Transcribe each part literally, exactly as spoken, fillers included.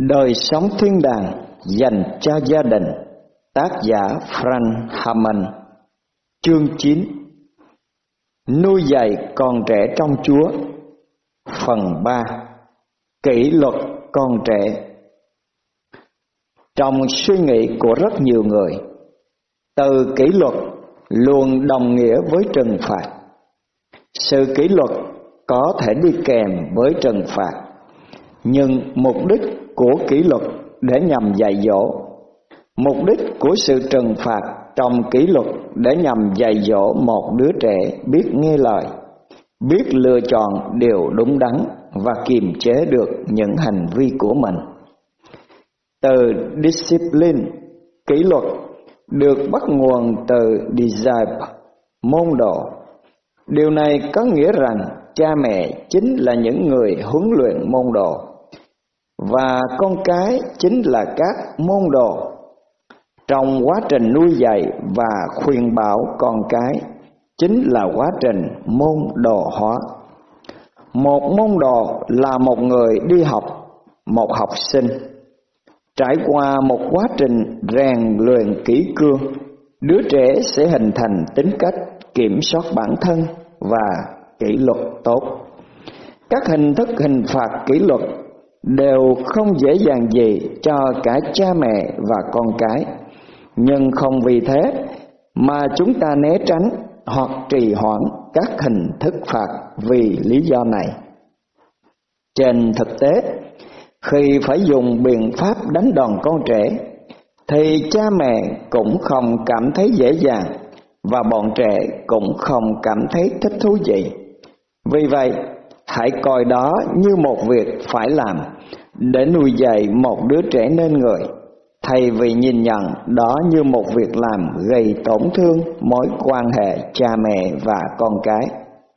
Đời sống thiên đàng dành cho gia đình. Tác giả Frank Hammond. Chương chín. Nuôi dạy con trẻ trong Chúa. Phần ba. Kỷ luật con trẻ. Trong suy nghĩ của rất nhiều người, từ kỷ luật luôn đồng nghĩa với trừng phạt. Sự kỷ luật có thể đi kèm với trừng phạt, nhưng mục đích của kỷ luật để nhằm dạy dỗ. Mục đích của sự trừng phạt trong kỷ luật để nhằm dạy dỗ một đứa trẻ biết nghe lời, biết lựa chọn điều đúng đắn và kiềm chế được những hành vi của mình. Từ discipline, kỷ luật, được bắt nguồn từ disciple, môn đồ. Điều này có nghĩa rằng cha mẹ chính là những người huấn luyện môn đồ, và con cái chính là các môn đồ. Trong quá trình nuôi dạy và khuyên bảo con cái chính là quá trình môn đồ hóa. Một môn đồ là một người đi học, một học sinh. Trải qua một quá trình rèn luyện kỷ cương, đứa trẻ sẽ hình thành tính cách kiểm soát bản thân và kỷ luật tốt. Các hình thức hình phạt kỷ luật đều không dễ dàng gì cho cả cha mẹ và con cái, nhưng không vì thế mà chúng ta né tránh hoặc trì hoãn các hình thức phạt vì lý do này. Trên thực tế, khi phải dùng biện pháp đánh đòn con trẻ, thì cha mẹ cũng không cảm thấy dễ dàng và bọn trẻ cũng không cảm thấy thích thú gì. Vì vậy, hãy coi đó như một việc phải làm để nuôi dạy một đứa trẻ nên người, thay vì nhìn nhận đó như một việc làm gây tổn thương mối quan hệ cha mẹ và con cái.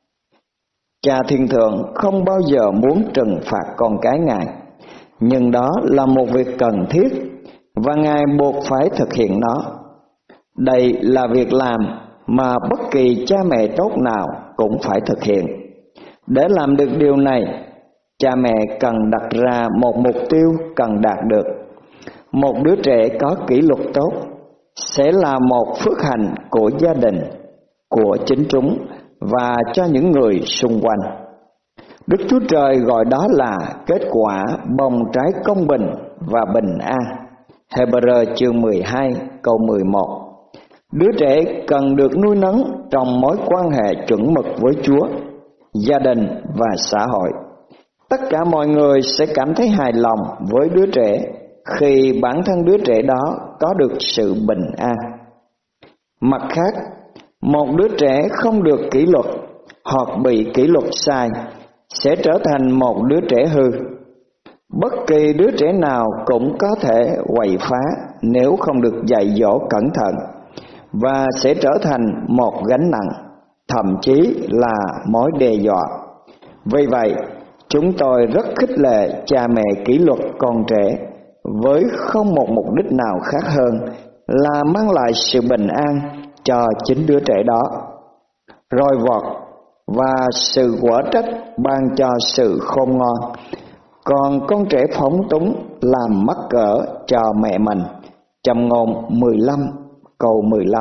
Cha Thiên Thượng không bao giờ muốn trừng phạt con cái Ngài, nhưng đó là một việc cần thiết và Ngài buộc phải thực hiện nó. Đây là việc làm mà bất kỳ cha mẹ tốt nào cũng phải thực hiện. Để làm được điều này, cha mẹ cần đặt ra một mục tiêu cần đạt được. Một đứa trẻ có kỷ luật tốt sẽ là một phước hạnh của gia đình, của chính chúng và cho những người xung quanh. Đức Chúa Trời gọi đó là kết quả bông trái công bình và bình an. Hebrew chương mười hai câu mười một. Đứa trẻ cần được nuôi nấng trong mối quan hệ chuẩn mực với Chúa, gia đình và xã hội. Tất cả mọi người sẽ cảm thấy hài lòng với đứa trẻ khi bản thân đứa trẻ đó có được sự bình an. Mặt khác, một đứa trẻ không được kỷ luật hoặc bị kỷ luật sai sẽ trở thành một đứa trẻ hư. Bất kỳ đứa trẻ nào cũng có thể quậy phá nếu không được dạy dỗ cẩn thận, và sẽ trở thành một gánh nặng, thậm chí là mối đe dọa. Vì vậy, chúng tôi rất khích lệ cha mẹ kỷ luật con trẻ với không một mục đích nào khác hơn là mang lại sự bình an cho chính đứa trẻ đó. Roi vọt và sự quở trách ban cho sự khôn ngoan, còn con trẻ phóng túng làm mắc cỡ cho mẹ mình. Châm ngôn mười lăm câu mười lăm.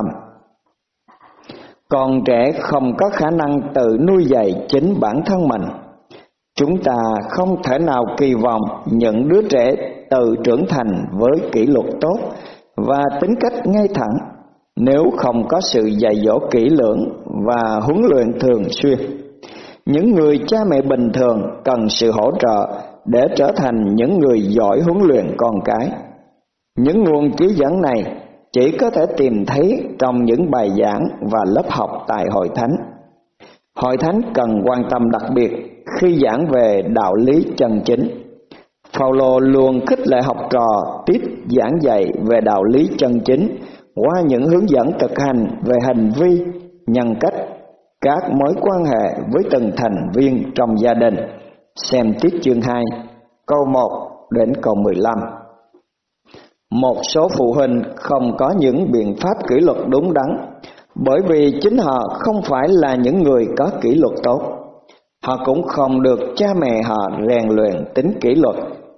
Con trẻ không có khả năng tự nuôi dạy chính bản thân mình. Chúng ta không thể nào kỳ vọng những đứa trẻ tự trưởng thành với kỷ luật tốt và tính cách ngay thẳng nếu không có sự dạy dỗ kỹ lưỡng và huấn luyện thường xuyên. Những người cha mẹ bình thường cần sự hỗ trợ để trở thành những người giỏi huấn luyện con cái. Những nguồn chỉ dẫn này chỉ có thể tìm thấy trong những bài giảng và lớp học tại Hội Thánh. Hội Thánh cần quan tâm đặc biệt khi giảng về đạo lý chân chính. Phaolô luôn khích lệ học trò tiếp giảng dạy về đạo lý chân chính qua những hướng dẫn thực hành về hành vi, nhân cách, các mối quan hệ với từng thành viên trong gia đình. Xem tiết chương hai, câu một đến câu mười lăm. Một số phụ huynh không có những biện pháp kỷ luật đúng đắn bởi vì chính họ không phải là những người có kỷ luật tốt. Họ cũng không được cha mẹ họ rèn luyện tính kỷ luật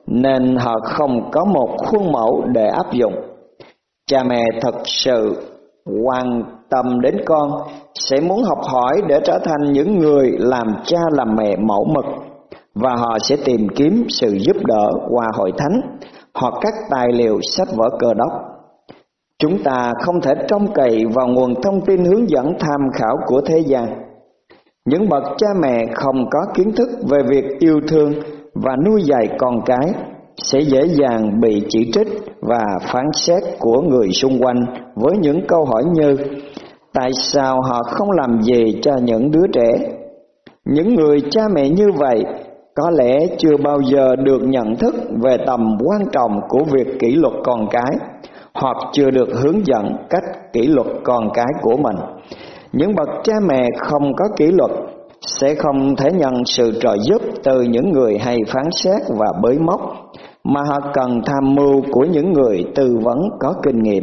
nên họ không có một khuôn mẫu để áp dụng. Cha mẹ thật sự quan tâm đến con sẽ muốn học hỏi để trở thành những người làm cha làm mẹ mẫu mực, và họ sẽ tìm kiếm sự giúp đỡ qua hội thánh hoặc các tài liệu sách vở Cơ Đốc. Chúng ta không thể trông cậy vào nguồn thông tin hướng dẫn tham khảo của thế gian. Những bậc cha mẹ không có kiến thức về việc yêu thương và nuôi dạy con cái sẽ dễ dàng bị chỉ trích và phán xét của người xung quanh với những câu hỏi như: tại sao họ không làm gì cho những đứa trẻ? Những người cha mẹ như vậy có lẽ chưa bao giờ được nhận thức về tầm quan trọng của việc kỷ luật con cái, hoặc chưa được hướng dẫn cách kỷ luật con cái của mình. Những bậc cha mẹ không có kỷ luật sẽ không thể nhận sự trợ giúp từ những người hay phán xét và bới móc, mà họ cần tham mưu của những người tư vấn có kinh nghiệm.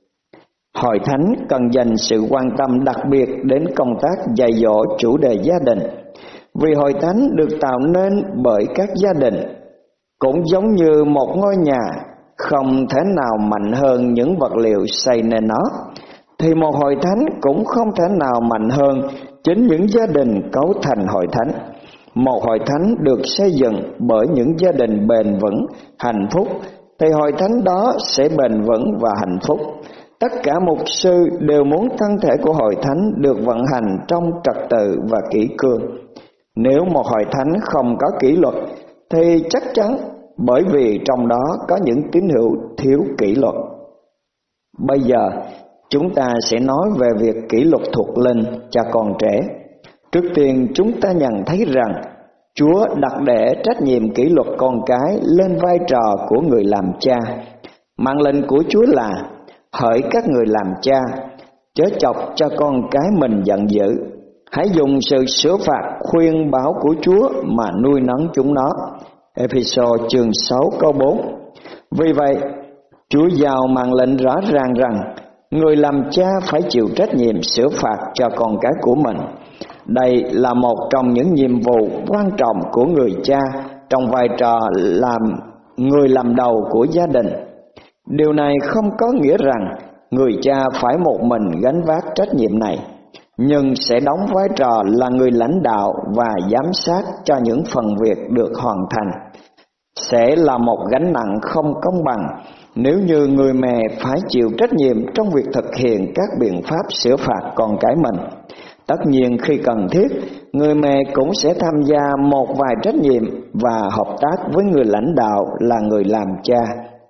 Hội thánh cần dành sự quan tâm đặc biệt đến công tác dạy dỗ chủ đề gia đình, vì hội thánh được tạo nên bởi các gia đình. Cũng giống như một ngôi nhà không thể nào mạnh hơn những vật liệu xây nên nó, thì một hội thánh cũng không thể nào mạnh hơn chính những gia đình cấu thành hội thánh. Một hội thánh được xây dựng bởi những gia đình bền vững, hạnh phúc, thì hội thánh đó sẽ bền vững và hạnh phúc. Tất cả mục sư đều muốn thân thể của hội thánh được vận hành trong trật tự và kỷ cương. Nếu một hội thánh không có kỷ luật thì chắc chắn bởi vì trong đó có những tín hữu thiếu kỷ luật. Bây giờ chúng ta sẽ nói về việc kỷ luật thuộc linh cho con trẻ. Trước tiên chúng ta nhận thấy rằng Chúa đặt để trách nhiệm kỷ luật con cái lên vai trò của người làm cha. Mạng lệnh của Chúa là: hỡi các người làm cha, chớ chọc cho con cái mình giận dữ, hãy dùng sự sửa phạt khuyên bảo của Chúa mà nuôi nấng chúng nó. Ê-phê-sô chương sáu câu bốn. Vì vậy, Chúa giao mạng lệnh rõ ràng rằng người làm cha phải chịu trách nhiệm sửa phạt cho con cái của mình. Đây là một trong những nhiệm vụ quan trọng của người cha trong vai trò làm người làm đầu của gia đình. Điều này không có nghĩa rằng người cha phải một mình gánh vác trách nhiệm này, nhưng sẽ đóng vai trò là người lãnh đạo và giám sát cho những phần việc được hoàn thành. Sẽ là một gánh nặng không công bằng nếu như người mẹ phải chịu trách nhiệm trong việc thực hiện các biện pháp sửa phạt con cái mình. Tất nhiên khi cần thiết, người mẹ cũng sẽ tham gia một vài trách nhiệm và hợp tác với người lãnh đạo là người làm cha.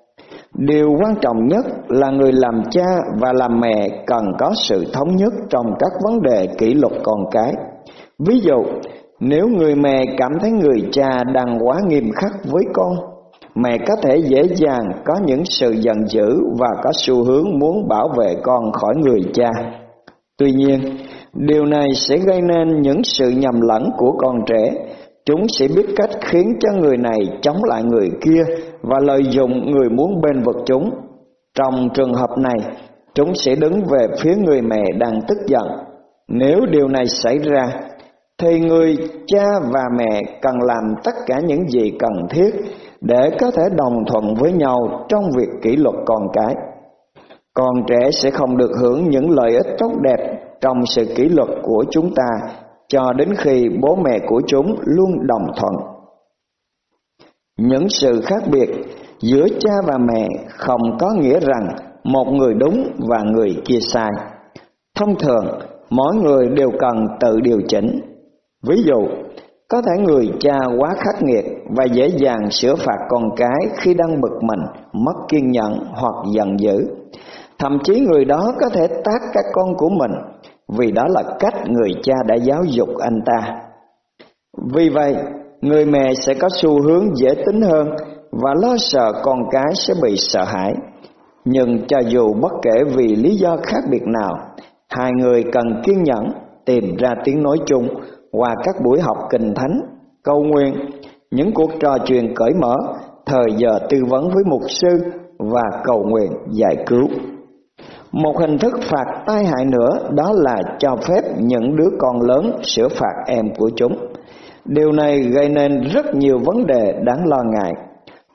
Điều quan trọng nhất là người làm cha và làm mẹ cần có sự thống nhất trong các vấn đề kỷ luật con cái. Ví dụ, nếu người mẹ cảm thấy người cha đang quá nghiêm khắc với con, mẹ có thể dễ dàng có những sự giận dữ và có xu hướng muốn bảo vệ con khỏi người cha. Tuy nhiên, điều này sẽ gây nên những sự nhầm lẫn của con trẻ. Chúng sẽ biết cách khiến cho người này chống lại người kia và lợi dụng người muốn bênh vực chúng. Trong trường hợp này, chúng sẽ đứng về phía người mẹ đang tức giận. Nếu điều này xảy ra, thì người cha và mẹ cần làm tất cả những gì cần thiết để có thể đồng thuận với nhau trong việc kỷ luật con cái. Con trẻ sẽ không được hưởng những lợi ích tốt đẹp trong sự kỷ luật của chúng ta cho đến khi bố mẹ của chúng luôn đồng thuận. Những sự khác biệt giữa cha và mẹ không có nghĩa rằng một người đúng và người kia sai. Thông thường, mỗi người đều cần tự điều chỉnh. Ví dụ, có thể người cha quá khắc nghiệt và dễ dàng sửa phạt con cái khi đang bực mình, mất kiên nhẫn hoặc giận dữ. Thậm chí người đó có thể tát các con của mình, vì đó là cách người cha đã giáo dục anh ta. Vì vậy, người mẹ sẽ có xu hướng dễ tính hơn và lo sợ con cái sẽ bị sợ hãi. Nhưng cho dù bất kể vì lý do khác biệt nào, hai người cần kiên nhẫn tìm ra tiếng nói chung qua các buổi học kinh thánh, cầu nguyện, những cuộc trò chuyện cởi mở, thời giờ tư vấn với mục sư và cầu nguyện giải cứu. Một hình thức phạt tai hại nữa đó là cho phép những đứa con lớn sửa phạt em của chúng. Điều này gây nên rất nhiều vấn đề đáng lo ngại.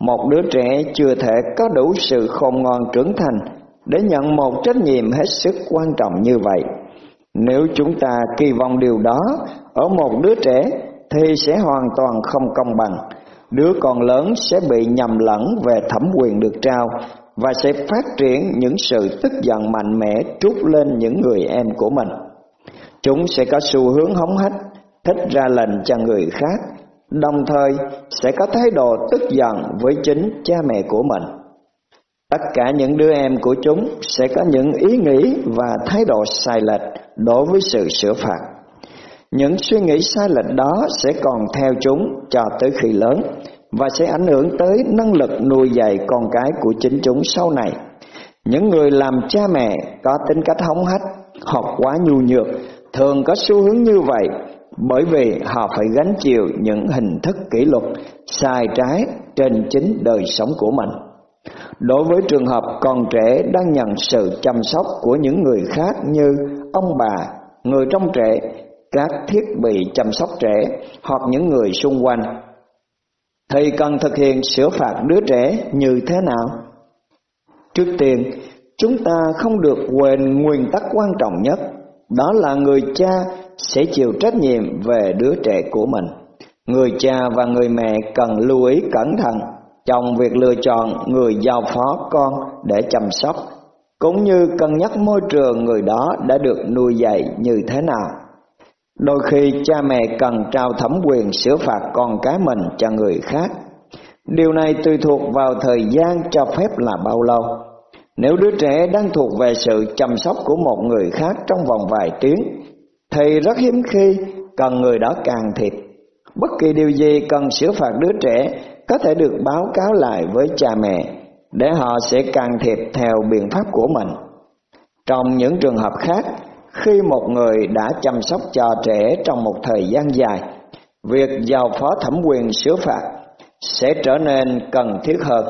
Một đứa trẻ chưa thể có đủ sự khôn ngoan trưởng thành để nhận một trách nhiệm hết sức quan trọng như vậy. Nếu chúng ta kỳ vọng điều đó ở một đứa trẻ thì sẽ hoàn toàn không công bằng. Đứa còn lớn sẽ bị nhầm lẫn về thẩm quyền được trao và sẽ phát triển những sự tức giận mạnh mẽ trút lên những người em của mình. Chúng sẽ có xu hướng hống hách, thích ra lệnh cho người khác, đồng thời sẽ có thái độ tức giận với chính cha mẹ của mình. Tất cả những đứa em của chúng sẽ có những ý nghĩ và thái độ sai lệch đối với sự sửa phạt. Những suy nghĩ sai lệch đó sẽ còn theo chúng cho tới khi lớn và sẽ ảnh hưởng tới năng lực nuôi dạy con cái của chính chúng sau này. Những người làm cha mẹ có tính cách hống hách hoặc quá nhu nhược thường có xu hướng như vậy, bởi vì họ phải gánh chịu những hình thức kỷ luật sai trái trên chính đời sống của mình. Đối với trường hợp con trẻ đang nhận sự chăm sóc của những người khác như ông bà, người trông trẻ, các thiết bị chăm sóc trẻ hoặc những người xung quanh, thì cần thực hiện sửa phạt đứa trẻ như thế nào? Trước tiên, chúng ta không được quên nguyên tắc quan trọng nhất, đó là người cha sẽ chịu trách nhiệm về đứa trẻ của mình. Người cha và người mẹ cần lưu ý cẩn thận trong việc lựa chọn người giao phó con để chăm sóc, cũng như cân nhắc môi trường người đó đã được nuôi dạy như thế nào. Đôi khi cha mẹ cần trao thẩm quyền sửa phạt con cái mình cho người khác. Điều này tùy thuộc vào thời gian cho phép là bao lâu. Nếu đứa trẻ đang thuộc về sự chăm sóc của một người khác trong vòng vài tiếng, thì rất hiếm khi cần người đó can thiệp. Bất kỳ điều gì cần sửa phạt đứa trẻ có thể được báo cáo lại với cha mẹ để họ sẽ can thiệp theo biện pháp của mình. Trong những trường hợp khác, khi một người đã chăm sóc cho trẻ trong một thời gian dài, việc giao phó thẩm quyền sửa phạt sẽ trở nên cần thiết hơn.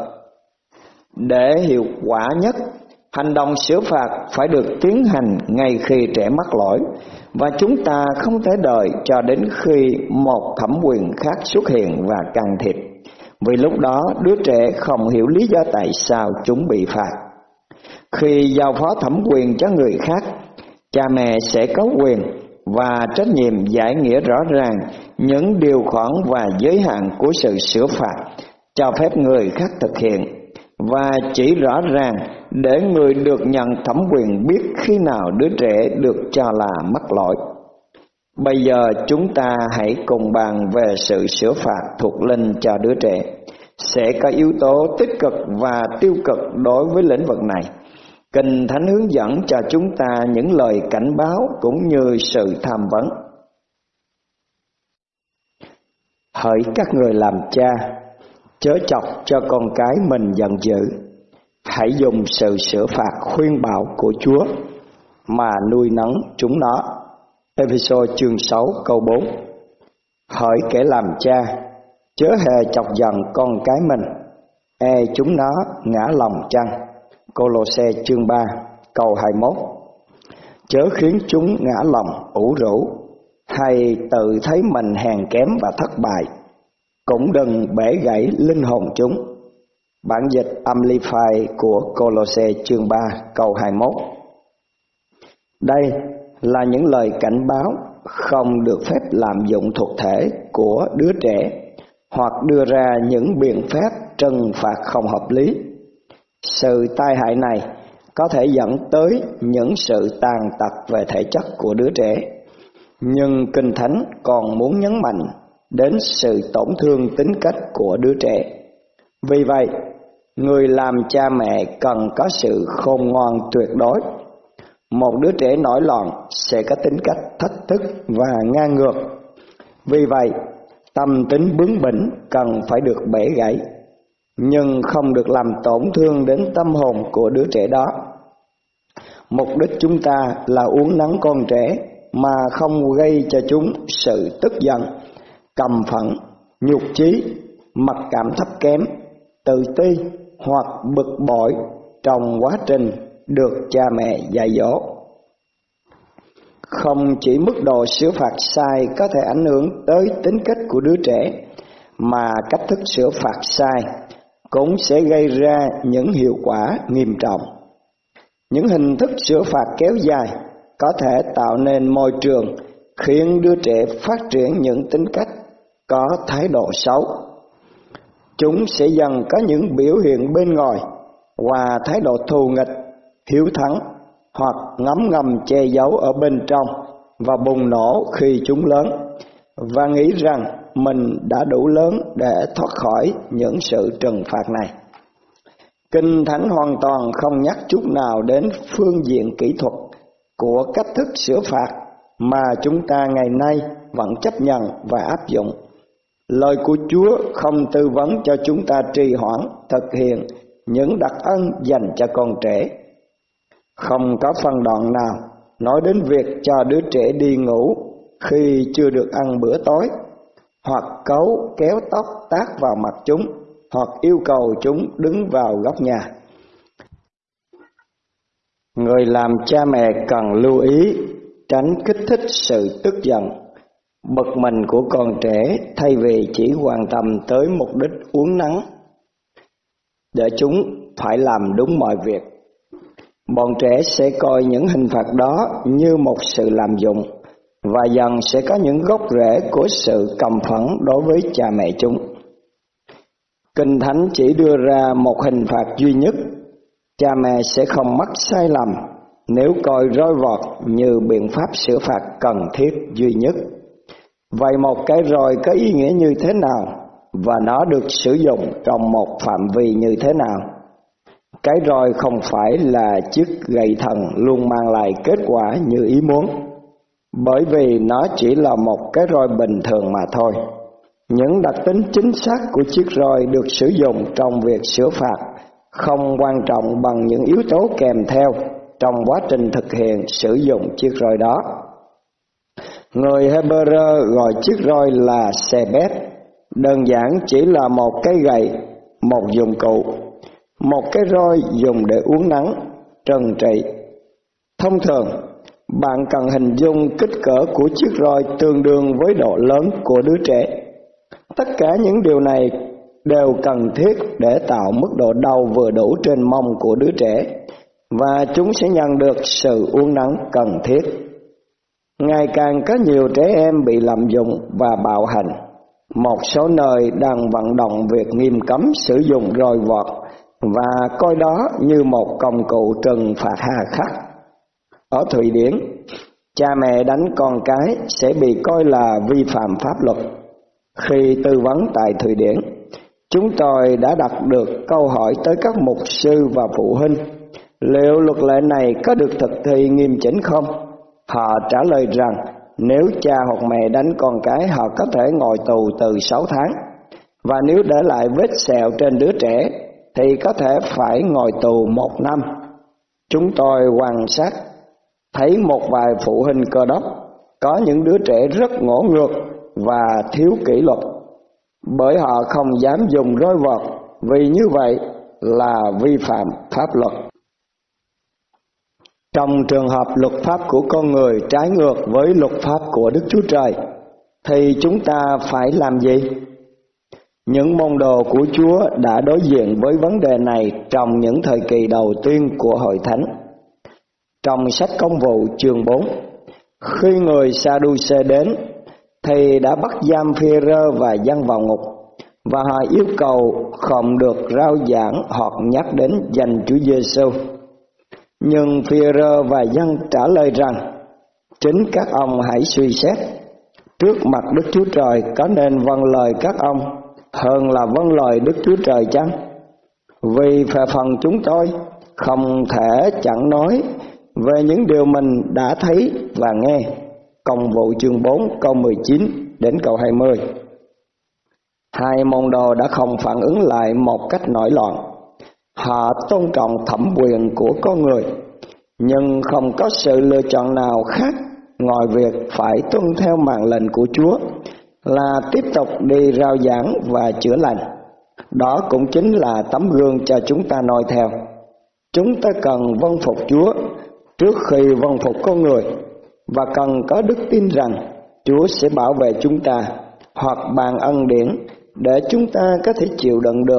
Để hiệu quả nhất, hành động sửa phạt phải được tiến hành ngay khi trẻ mắc lỗi, và chúng ta không thể đợi cho đến khi một thẩm quyền khác xuất hiện và can thiệp, vì lúc đó đứa trẻ không hiểu lý do tại sao chúng bị phạt. Khi giao phó thẩm quyền cho người khác, cha mẹ sẽ có quyền và trách nhiệm giải nghĩa rõ ràng những điều khoản và giới hạn của sự sửa phạt, cho phép người khác thực hiện, và chỉ rõ ràng để người được nhận thẩm quyền biết khi nào đứa trẻ được cho là mắc lỗi. Bây giờ chúng ta hãy cùng bàn về sự sửa phạt thuộc linh cho đứa trẻ. Sẽ có yếu tố tích cực và tiêu cực đối với lĩnh vực này. Kinh Thánh hướng dẫn cho chúng ta những lời cảnh báo cũng như sự tham vấn. Hỡi các người làm cha, chớ chọc cho con cái mình giận dữ. Hãy dùng sự sửa phạt khuyên bảo của Chúa mà nuôi nấng chúng nó. Ê-phê-sô chương sáu câu bốn. Hỡi kẻ làm cha, chớ hề chọc giận con cái mình, e chúng nó ngã lòng chăng. Cô-lô-se chương ba câu hai mươi mốt. Chớ khiến chúng ngã lòng ủ rũ, hay tự thấy mình hèn kém và thất bại, cũng đừng bể gãy linh hồn chúng. Bản dịch Amplify của Cô-lô-se chương ba câu hai mươi mốt. Đây là những lời cảnh báo không được phép lạm dụng thuộc thể của đứa trẻ hoặc đưa ra những biện pháp trừng phạt không hợp lý. Sự tai hại này có thể dẫn tới những sự tàn tật về thể chất của đứa trẻ, nhưng Kinh Thánh còn muốn nhấn mạnh đến sự tổn thương tính cách của đứa trẻ. Vì vậy, người làm cha mẹ cần có sự khôn ngoan tuyệt đối. Một đứa trẻ nổi loạn sẽ có tính cách thách thức và ngang ngược. Vì vậy, tâm tính bướng bỉnh cần phải được bẻ gãy, nhưng không được làm tổn thương đến tâm hồn của đứa trẻ đó. Mục đích chúng ta là uốn nắn con trẻ mà không gây cho chúng sự tức giận, căm phẫn, nhục chí, mặc cảm thấp kém, tự ti hoặc bực bội trong quá trình được cha mẹ dạy dỗ. Không chỉ mức độ sửa phạt sai có thể ảnh hưởng tới tính cách của đứa trẻ, mà cách thức sửa phạt sai cũng sẽ gây ra những hiệu quả nghiêm trọng. Những hình thức sửa phạt kéo dài có thể tạo nên môi trường khiến đứa trẻ phát triển những tính cách có thái độ xấu. Chúng sẽ dần có những biểu hiện bên ngoài và thái độ thù nghịch, hiếu thắng, hoặc ngấm ngầm che giấu ở bên trong và bùng nổ khi chúng lớn, và nghĩ rằng mình đã đủ lớn để thoát khỏi những sự trừng phạt này. Kinh Thánh hoàn toàn không nhắc chút nào đến phương diện kỹ thuật của cách thức sửa phạt mà chúng ta ngày nay vẫn chấp nhận và áp dụng. Lời của Chúa không tư vấn cho chúng ta trì hoãn thực hiện những đặc ân dành cho con trẻ. Không có phân đoạn nào nói đến việc cho đứa trẻ đi ngủ khi chưa được ăn bữa tối, hoặc cấu kéo tóc tát vào mặt chúng, hoặc yêu cầu chúng đứng vào góc nhà. Người làm cha mẹ cần lưu ý tránh kích thích sự tức giận, bực mình của con trẻ, thay vì chỉ quan tâm tới mục đích uốn nắn để chúng phải làm đúng mọi việc. Bọn trẻ sẽ coi những hình phạt đó như một sự lạm dụng, và dần sẽ có những gốc rễ của sự căm phẫn đối với cha mẹ chúng. Kinh Thánh chỉ đưa ra một hình phạt duy nhất. Cha mẹ sẽ không mắc sai lầm nếu coi roi vọt như biện pháp sửa phạt cần thiết duy nhất. Vậy một cái roi có ý nghĩa như thế nào, và nó được sử dụng trong một phạm vi như thế nào? Cái roi không phải là chiếc gậy thần luôn mang lại kết quả như ý muốn, bởi vì nó chỉ là một cái roi bình thường mà thôi. Những đặc tính chính xác của chiếc roi được sử dụng trong việc sửa phạt không quan trọng bằng những yếu tố kèm theo trong quá trình thực hiện sử dụng chiếc roi đó. Người Hebrew gọi chiếc roi là sebet, đơn giản chỉ là một cái gậy, một dụng cụ, một cái roi dùng để uốn nắn, trần trị. Thông thường, bạn cần hình dung kích cỡ của chiếc roi tương đương với độ lớn của đứa trẻ. Tất cả những điều này đều cần thiết để tạo mức độ đau vừa đủ trên mông của đứa trẻ, và chúng sẽ nhận được sự uốn nắn cần thiết. Ngày càng có nhiều trẻ em bị lạm dụng và bạo hành. Một số nơi đang vận động việc nghiêm cấm sử dụng roi vọt và coi đó như một công cụ trừng phạt hà khắc. Ở Thụy Điển, cha mẹ đánh con cái sẽ bị coi là vi phạm pháp luật. Khi tư vấn tại Thụy Điển, chúng tôi đã đặt được câu hỏi tới các mục sư và phụ huynh, liệu luật lệ này có được thực thi nghiêm chỉnh không? Họ trả lời rằng nếu cha hoặc mẹ đánh con cái, họ có thể ngồi tù từ sáu tháng, và nếu để lại vết sẹo trên đứa trẻ thì có thể phải ngồi tù một năm. Chúng tôi quan sát thấy một vài phụ huynh Cơ Đốc có những đứa trẻ rất ngỗ ngược và thiếu kỷ luật, bởi họ không dám dùng roi vọt, vì như vậy là vi phạm pháp luật. Trong trường hợp luật pháp của con người trái ngược với luật pháp của Đức Chúa Trời, thì chúng ta phải làm gì? Những môn đồ của Chúa đã đối diện với vấn đề này trong những thời kỳ đầu tiên của Hội Thánh. Trong sách Công vụ chương bốn, khi người Sa-đu-xê đến thì đã bắt giam Phi-e-rơ và dâng vào ngục, và họ yêu cầu không được rao giảng hoặc nhắc đến danh Chúa Giêsu. Nhưng Phi-e-rơ và dân trả lời rằng, chính các ông hãy suy xét, trước mặt Đức Chúa Trời có nên vâng lời các ông hơn là vâng lời Đức Chúa Trời chăng? Vì về phần chúng tôi không thể chẳng nói về những điều mình đã thấy và nghe. Công vụ chương bốn câu mười chín đến câu hai mươi. Hai môn đồ đã không phản ứng lại một cách nổi loạn. Họ tôn trọng thẩm quyền của con người, nhưng không có sự lựa chọn nào khác ngoài việc phải tuân theo mạng lệnh của Chúa là tiếp tục đi rao giảng và chữa lành. Đó cũng chính là tấm gương cho chúng ta noi theo. Chúng ta cần vâng phục Chúa trước khi vâng phục con người, và cần có đức tin rằng Chúa sẽ bảo vệ chúng ta hoặc ban ân điển để chúng ta có thể chịu đựng được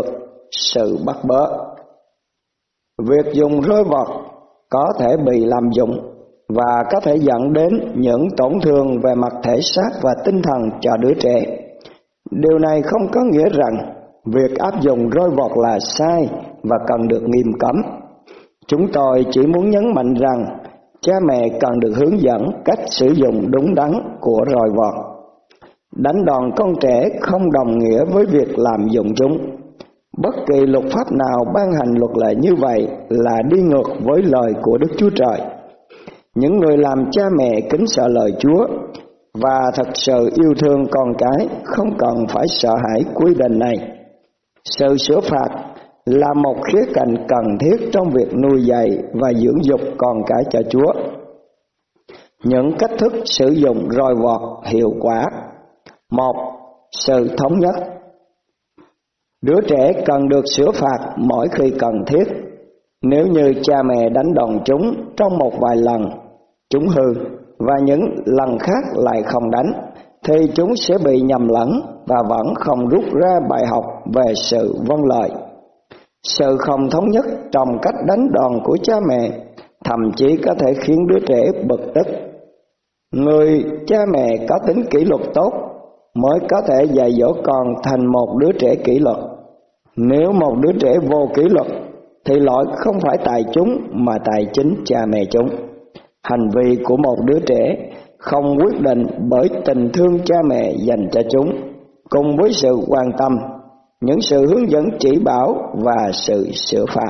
sự bắt bớ. Việc dùng roi vọt có thể bị lạm dụng và có thể dẫn đến những tổn thương về mặt thể xác và tinh thần cho đứa trẻ. Điều này không có nghĩa rằng việc áp dụng roi vọt là sai và cần được nghiêm cấm. Chúng tôi chỉ muốn nhấn mạnh rằng cha mẹ cần được hướng dẫn cách sử dụng đúng đắn của roi vọt. Đánh đòn con trẻ không đồng nghĩa với việc lạm dụng chúng. Bất kỳ luật pháp nào ban hành luật lệ như vậy là đi ngược với lời của Đức Chúa Trời. Những người làm cha mẹ kính sợ lời Chúa và thật sự yêu thương con cái không cần phải sợ hãi quy định này. Sự sửa phạt là một khía cạnh cần thiết trong việc nuôi dạy và dưỡng dục con cái cho Chúa. Những cách thức sử dụng roi vọt hiệu quả. Một. Sự thống nhất. Đứa trẻ cần được sửa phạt mỗi khi cần thiết. Nếu như cha mẹ đánh đòn chúng trong một vài lần, chúng hư, và những lần khác lại không đánh, thì chúng sẽ bị nhầm lẫn và vẫn không rút ra bài học về sự vâng lời. Sự không thống nhất trong cách đánh đòn của cha mẹ thậm chí có thể khiến đứa trẻ bực tức. Người cha mẹ có tính kỷ luật tốt mới có thể dạy dỗ con thành một đứa trẻ kỷ luật. Nếu một đứa trẻ vô kỷ luật thì lỗi không phải tại chúng mà tại chính cha mẹ chúng. Hành vi của một đứa trẻ không quyết định bởi tình thương cha mẹ dành cho chúng, cùng với sự quan tâm, những sự hướng dẫn chỉ bảo và sự sửa phạt.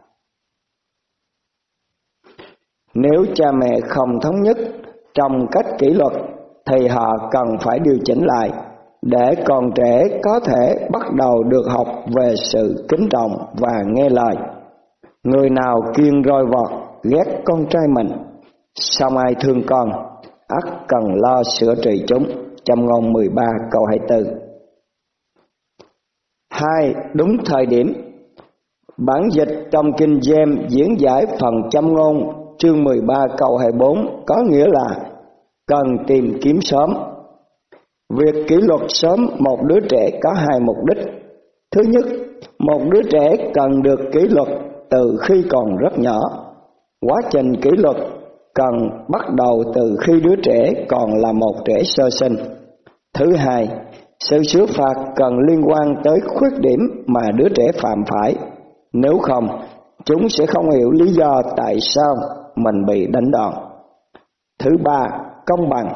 Nếu cha mẹ không thống nhất trong cách kỷ luật thì họ cần phải điều chỉnh lại để con trẻ có thể bắt đầu được học về sự kính trọng và nghe lời. Người nào kiêng roi vọt ghét con trai mình, song ai thương con ắt cần lo sửa trị chúng. Châm ngôn mười ba câu hai mươi tư. Hai. Đúng thời điểm. Bản dịch trong Kinh James diễn giải phần châm ngôn chương mười ba câu hai mươi bốn có nghĩa là cần tìm kiếm sớm. Việc kỷ luật sớm một đứa trẻ có hai mục đích. Thứ nhất, một đứa trẻ cần được kỷ luật từ khi còn rất nhỏ. Quá trình kỷ luật cần bắt đầu từ khi đứa trẻ còn là một trẻ sơ sinh. Thứ hai, sự sửa phạt cần liên quan tới khuyết điểm mà đứa trẻ phạm phải. Nếu không, chúng sẽ không hiểu lý do tại sao mình bị đánh đòn. Thứ ba, công bằng.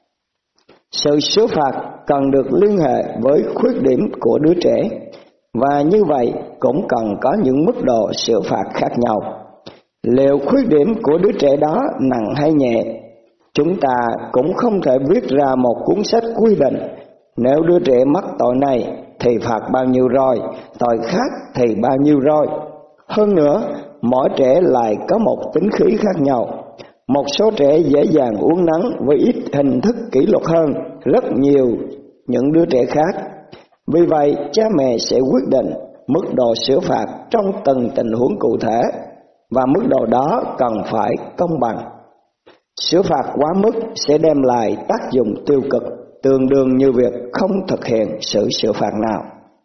Sự sửa phạt cần được liên hệ với khuyết điểm của đứa trẻ, và như vậy cũng cần có những mức độ sửa phạt khác nhau. Liệu khuyết điểm của đứa trẻ đó nặng hay nhẹ, chúng ta cũng không thể viết ra một cuốn sách quy định. Nếu đứa trẻ mắc tội này thì phạt bao nhiêu roi, tội khác thì bao nhiêu roi. Hơn nữa, mỗi trẻ lại có một tính khí khác nhau. Một số trẻ dễ dàng uốn nắn với ít hình thức kỷ luật hơn rất nhiều những đứa trẻ khác. Vì vậy, cha mẹ sẽ quyết định mức độ sửa phạt trong từng tình huống cụ thể, và mức độ đó cần phải công bằng. Sửa phạt quá mức sẽ đem lại tác dụng tiêu cực, tương đương như việc không thực hiện sự sửa phạt nào.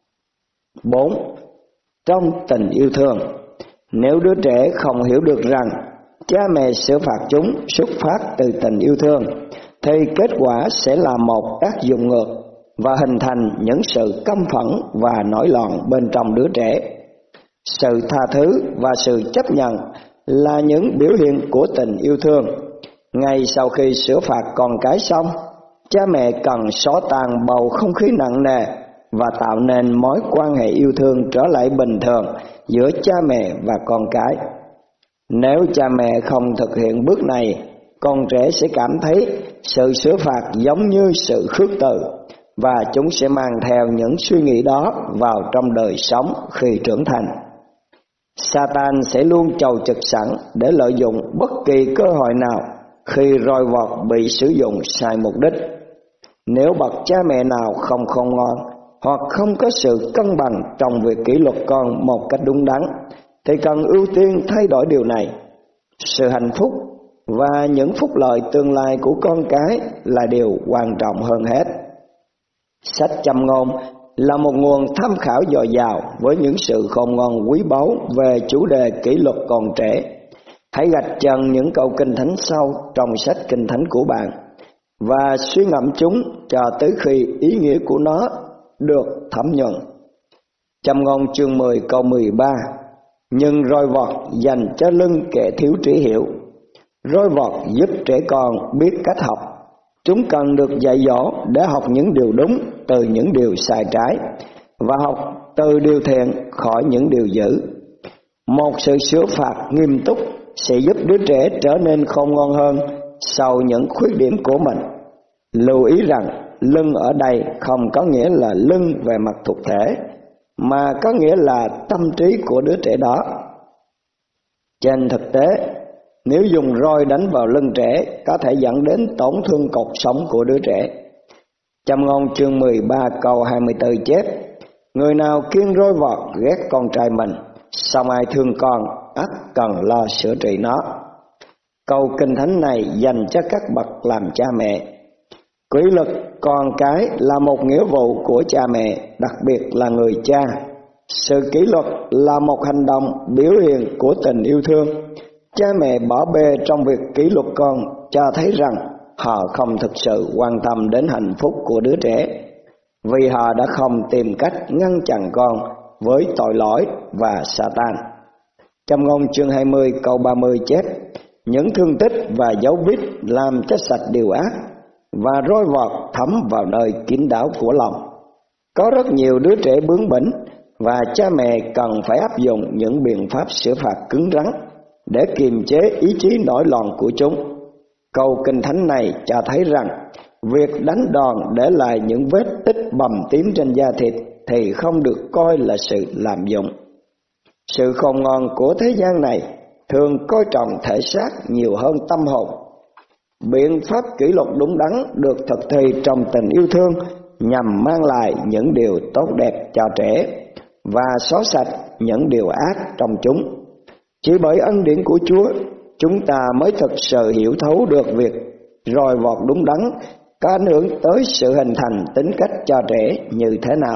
Bốn. Trong tình yêu thương. Nếu đứa trẻ không hiểu được rằng cha mẹ sửa phạt chúng xuất phát từ tình yêu thương, thì kết quả sẽ là một tác dụng ngược và hình thành những sự căm phẫn và nổi loạn bên trong đứa trẻ. Sự tha thứ và sự chấp nhận là những biểu hiện của tình yêu thương. Ngay sau khi sửa phạt con cái xong, cha mẹ cần xóa tan bầu không khí nặng nề và tạo nên mối quan hệ yêu thương trở lại bình thường giữa cha mẹ và con cái. Nếu cha mẹ không thực hiện bước này, con trẻ sẽ cảm thấy sự sửa phạt giống như sự khước từ, và chúng sẽ mang theo những suy nghĩ đó vào trong đời sống khi trưởng thành. Satan sẽ luôn chầu trực sẵn để lợi dụng bất kỳ cơ hội nào khi roi vọt bị sử dụng sai mục đích. Nếu bậc cha mẹ nào không khôn ngoan hoặc không có sự cân bằng trong việc kỷ luật con một cách đúng đắn, thì cần ưu tiên thay đổi điều này. Sự hạnh phúc và những phúc lợi tương lai của con cái là điều quan trọng hơn hết. Sách Châm ngôn là một nguồn tham khảo dồi dào với những sự khôn ngoan quý báu về chủ đề kỷ luật còn trẻ. Hãy gạch chân những câu kinh thánh sau trong sách kinh thánh của bạn và suy ngẫm chúng cho tới khi ý nghĩa của nó được thấm nhuần. Châm ngôn chương mười câu mười ba: nhưng roi vọt dành cho lưng kẻ thiếu trí hiểu. Roi vọt giúp trẻ con biết cách học. Chúng cần được dạy dỗ để học những điều đúng từ những điều sai trái và học từ điều thiện khỏi những điều dữ. Một sự sửa phạt nghiêm túc sẽ giúp đứa trẻ trở nên khôn ngoan hơn sau những khuyết điểm của mình. Lưu ý rằng lưng ở đây không có nghĩa là lưng về mặt thuộc thể, mà có nghĩa là tâm trí của đứa trẻ đó. Trên thực tế, nếu dùng roi đánh vào lưng trẻ có thể dẫn đến tổn thương cột sống của đứa trẻ. Châm ngôn chương mười ba câu hai mươi tư chép: người nào kiêng roi vọt ghét con trai mình, song ai thương con ắt cần lo sửa trị nó. Câu kinh thánh này dành cho các bậc làm cha mẹ. Kỷ luật con cái là một nghĩa vụ của cha mẹ, đặc biệt là người cha. Sự kỷ luật là một hành động biểu hiện của tình yêu thương. Cha mẹ bỏ bê trong việc kỷ luật con cho thấy rằng họ không thực sự quan tâm đến hạnh phúc của đứa trẻ, vì họ đã không tìm cách ngăn chặn con với tội lỗi và Satan. Châm ngôn chương hai mươi câu ba mươi chép: những thương tích và dấu vết làm cho sạch điều ác, và roi vọt thấm vào nơi kín đáo của lòng. Có rất nhiều đứa trẻ bướng bỉnh và cha mẹ cần phải áp dụng những biện pháp sửa phạt cứng rắn để kiềm chế ý chí nổi loạn của chúng. Câu kinh thánh này cho thấy rằng việc đánh đòn để lại những vết tích bầm tím trên da thịt thì không được coi là sự lạm dụng. Sự khôn ngoan của thế gian này thường coi trọng thể xác nhiều hơn tâm hồn. Biện pháp kỷ luật đúng đắn được thực thi trong tình yêu thương nhằm mang lại những điều tốt đẹp cho trẻ và xóa sạch những điều ác trong chúng. Chỉ bởi ân điển của Chúa, chúng ta mới thực sự hiểu thấu được việc roi vọt đúng đắn có ảnh hưởng tới sự hình thành tính cách cho trẻ như thế nào.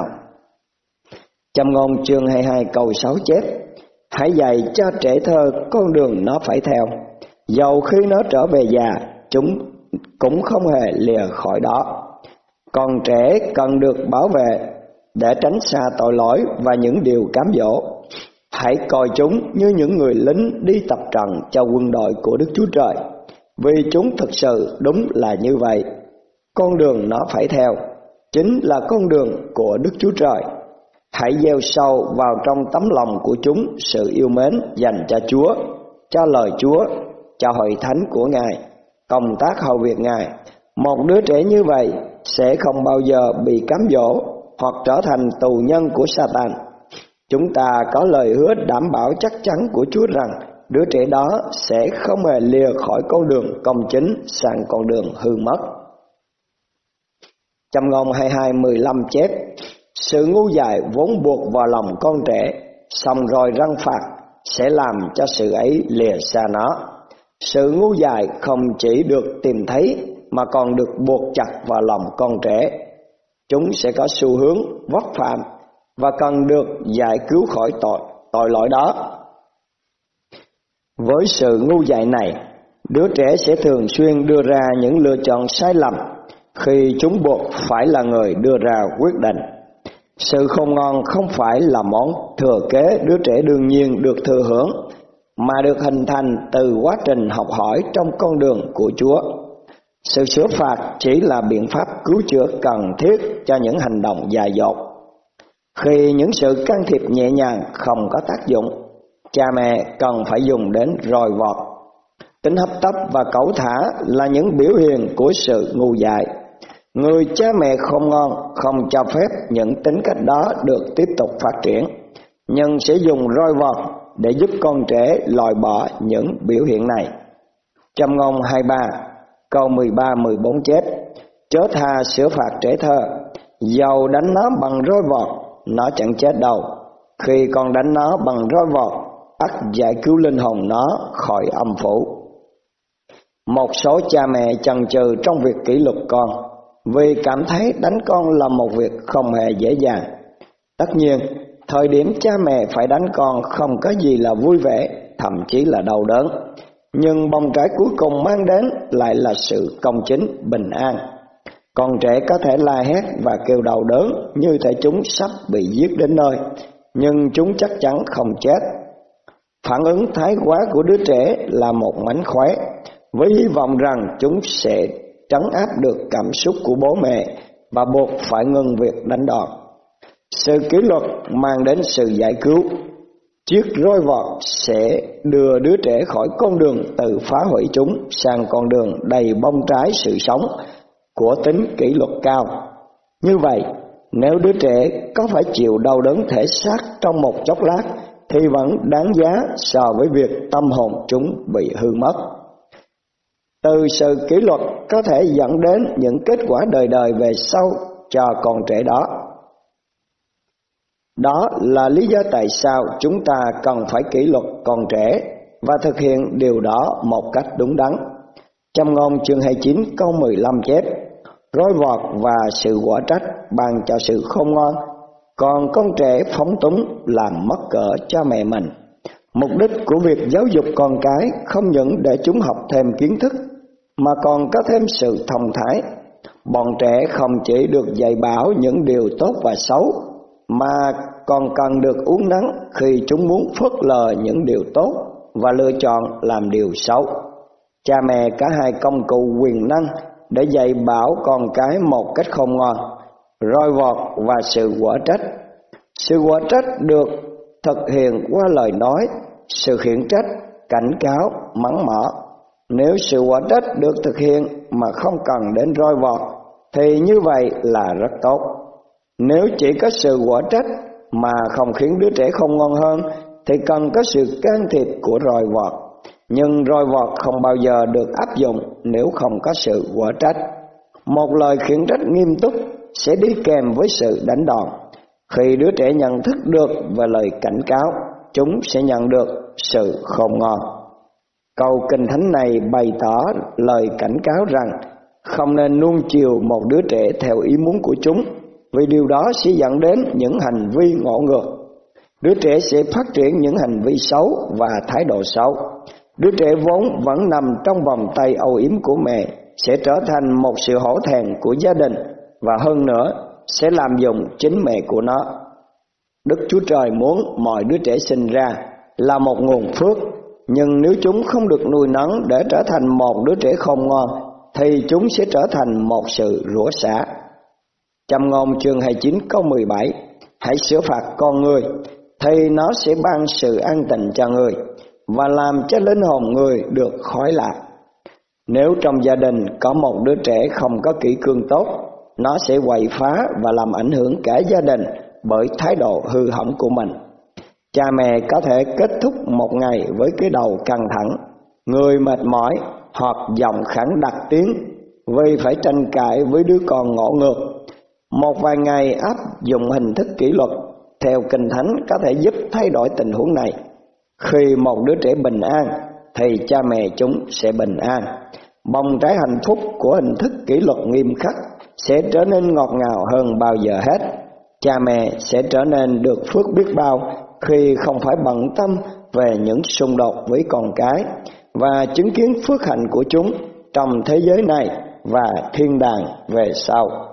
Châm ngôn chương hai mươi hai câu sáu chép: hãy dạy cho trẻ thơ con đường nó phải theo, dầu khi nó trở về già chúng cũng không hề lìa khỏi đó. Con trẻ cần được bảo vệ để tránh xa tội lỗi và những điều cám dỗ. Hãy coi chúng như những người lính đi tập trận cho quân đội của Đức Chúa Trời, vì chúng thực sự đúng là như vậy. Con đường nó phải theo chính là con đường của Đức Chúa Trời. Hãy gieo sâu vào trong tấm lòng của chúng sự yêu mến dành cho Chúa, cho lời Chúa, cho hội thánh của Ngài, công tác hầu việc Ngài. Một đứa trẻ như vậy sẽ không bao giờ bị cám dỗ hoặc trở thành tù nhân của Satan. Chúng ta có lời hứa đảm bảo chắc chắn của Chúa rằng đứa trẻ đó sẽ không hề lìa khỏi con đường công chính sang con đường hư mất. Châm ngôn hai mươi hai mười lăm chép: sự ngu dại vốn buộc vào lòng con trẻ, xong rồi răn phạt sẽ làm cho sự ấy lìa xa nó. Sự ngu dại không chỉ được tìm thấy mà còn được buộc chặt vào lòng con trẻ. Chúng sẽ có xu hướng vấp phạm và cần được giải cứu khỏi tội, tội lỗi đó. Với sự ngu dại này, đứa trẻ sẽ thường xuyên đưa ra những lựa chọn sai lầm khi chúng buộc phải là người đưa ra quyết định. Sự khôn ngoan không phải là món thừa kế đứa trẻ đương nhiên được thừa hưởng, mà được hình thành từ quá trình học hỏi trong con đường của Chúa. Sự sửa phạt chỉ là biện pháp cứu chữa cần thiết cho những hành động dại dột. Khi những sự can thiệp nhẹ nhàng không có tác dụng, cha mẹ cần phải dùng đến roi vọt. Tính hấp tấp và cẩu thả là những biểu hiện của sự ngu dại. Người cha mẹ khôn ngoan không cho phép những tính cách đó được tiếp tục phát triển, nhưng sẽ dùng roi vọt để giúp con trẻ loại bỏ những biểu hiện này. Châm ngôn hai mươi ba câu mười ba mười bốn chép: chớ tha sửa phạt trẻ thơ, dầu đánh nó bằng roi vọt nó chẳng chết đâu. Khi con đánh nó bằng roi vọt, ắt giải cứu linh hồn nó khỏi âm phủ. Một số cha mẹ chần chừ trong việc kỷ luật con vì cảm thấy đánh con là một việc không hề dễ dàng. Tất nhiên, thời điểm cha mẹ phải đánh con không có gì là vui vẻ, thậm chí là đau đớn, nhưng bông trái cuối cùng mang đến lại là sự công chính, bình an. Con trẻ có thể la hét và kêu đau đớn như thể chúng sắp bị giết đến nơi, nhưng chúng chắc chắn không chết. Phản ứng thái quá của đứa trẻ là một mánh khóe, với hy vọng rằng chúng sẽ trấn áp được cảm xúc của bố mẹ và buộc phải ngừng việc đánh đòn. Sự kỷ luật mang đến sự giải cứu. Chiếc roi vọt sẽ đưa đứa trẻ khỏi con đường tự phá hủy chúng sang con đường đầy bông trái sự sống của tính kỷ luật cao. Như vậy, nếu đứa trẻ có phải chịu đau đớn thể xác trong một chốc lát thì vẫn đáng giá so với việc tâm hồn chúng bị hư mất. Từ sự kỷ luật có thể dẫn đến những kết quả đời đời về sau cho con trẻ đó. Đó là lý do tại sao chúng ta cần phải kỷ luật con trẻ và thực hiện điều đó một cách đúng đắn. Châm ngôn chương hai mươi chín câu mười lăm chép: roi vọt và sự quả trách ban cho sự khôn ngoan, còn con trẻ phóng túng làm mất cỡ cha mẹ mình. Mục đích của việc giáo dục con cái không những để chúng học thêm kiến thức, mà còn có thêm sự thông thái. Bọn trẻ không chỉ được dạy bảo những điều tốt và xấu, mà còn cần được uốn nắn khi chúng muốn phớt lờ những điều tốt và lựa chọn làm điều xấu. Cha mẹ cả hai công cụ quyền năng để dạy bảo con cái một cách khôn ngoan: roi vọt và sự quở trách. Sự quở trách được thực hiện qua lời nói, sự khiển trách, cảnh cáo, mắng mỏ. Nếu sự quở trách được thực hiện mà không cần đến roi vọt thì như vậy là rất tốt. Nếu chỉ có sự quở trách mà không khiến đứa trẻ không ngon hơn thì cần có sự can thiệp của roi vọt. Nhưng roi vọt không bao giờ được áp dụng nếu không có sự quở trách. Một lời khiển trách nghiêm túc sẽ đi kèm với sự đánh đòn. Khi đứa trẻ nhận thức được về lời cảnh cáo, chúng sẽ nhận được sự khôn ngoan. Câu Kinh Thánh này bày tỏ lời cảnh cáo rằng không nên nuông chiều một đứa trẻ theo ý muốn của chúng, vì điều đó sẽ dẫn đến những hành vi ngỗ ngược. Đứa trẻ sẽ phát triển những hành vi xấu và thái độ xấu. Đứa trẻ vốn vẫn nằm trong vòng tay âu yếm của mẹ sẽ trở thành một sự hổ thẹn của gia đình, và hơn nữa sẽ làm dụng chính mẹ của nó. Đức Chúa Trời muốn mọi đứa trẻ sinh ra là một nguồn phước, nhưng nếu chúng không được nuôi nấng để trở thành một đứa trẻ khôn ngoan thì chúng sẽ trở thành một sự rủa xả. Châm ngôn chương hai mươi chín câu mười bảy: hãy sửa phạt con người thì nó sẽ ban sự an tịnh cho người và làm cho linh hồn người được khói lạc. Nếu trong gia đình có một đứa trẻ không có kỷ cương tốt, nó sẽ quậy phá và làm ảnh hưởng cả gia đình bởi thái độ hư hỏng của mình. Cha mẹ có thể kết thúc một ngày với cái đầu căng thẳng, người mệt mỏi hoặc giọng khản đặc tiếng vì phải tranh cãi với đứa con ngỗ ngược. Một vài ngày áp dụng hình thức kỷ luật theo Kinh Thánh có thể giúp thay đổi tình huống này. Khi một đứa trẻ bình an thì cha mẹ chúng sẽ bình an. Bông trái hạnh phúc của hình thức kỷ luật nghiêm khắc sẽ trở nên ngọt ngào hơn bao giờ hết. Cha mẹ sẽ trở nên được phước biết bao khi không phải bận tâm về những xung đột với con cái, và chứng kiến phước hạnh của chúng trong thế giới này và thiên đàng về sau.